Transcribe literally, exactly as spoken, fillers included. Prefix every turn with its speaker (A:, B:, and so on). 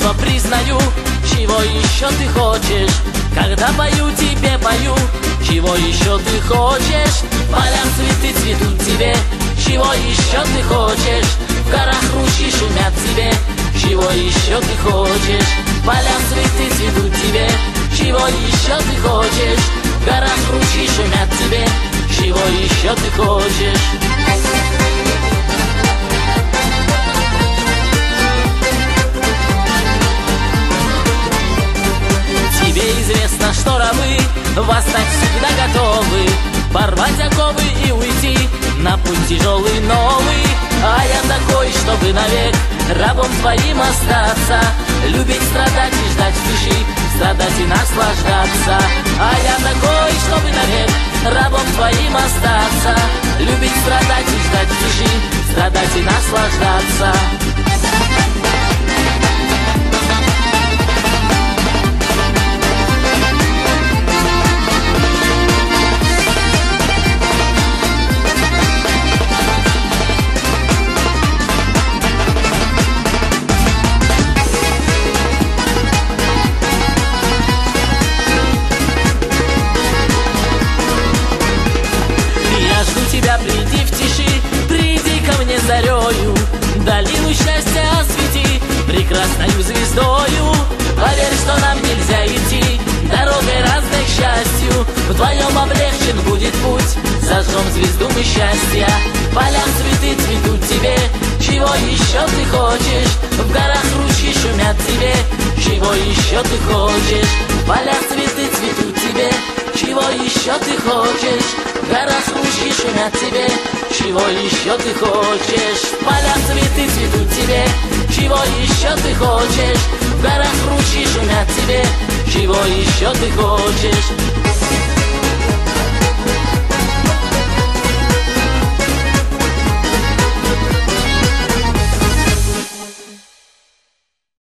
A: чувства признаю. Чего еще ты хочешь, когда пою тебе, пою? Чего еще ты хочешь? Полям цветы цветут тебе. Чего еще ты хочешь? В горах ручьи шумят тебе. Чего еще ты хочешь? Полям цветы цветут тебе. Чего еще ты хочешь? В горах ручьи шумят тебе. Чего еще ты хочешь? Тебе известно, что рабы восстать всегда готовы, порвать оковы и уйти на путь тяжелый новый. А я такой, чтобы навек рабом твоим остаться, любить, страдать и ждать в тиши, страдать и наслаждаться. А я такой, чтобы навек рабом твоим остаться, любить, страдать и ждать в тиши, страдать и наслаждаться. Тебя приди в тиши, приди ко мне зарею, долину счастья освети прекрасною звездою. Поверь, что нам нельзя идти дорогой разной к счастью, вдвоем облегчен будет путь, зажжем звезду мы счастья. Полям цветы цветут тебе. Чего еще ты хочешь? В горах ручьи шумят тебе. Чего еще ты хочешь? Поля цветы цветут тебе. Чего еще ты хочешь? В горах ручьи шумят тебе. Чего еще ты хочешь? Поля цветы цветут тебе. Чего еще ты хочешь? В горах ручьи шумят тебе. Чего еще ты хочешь?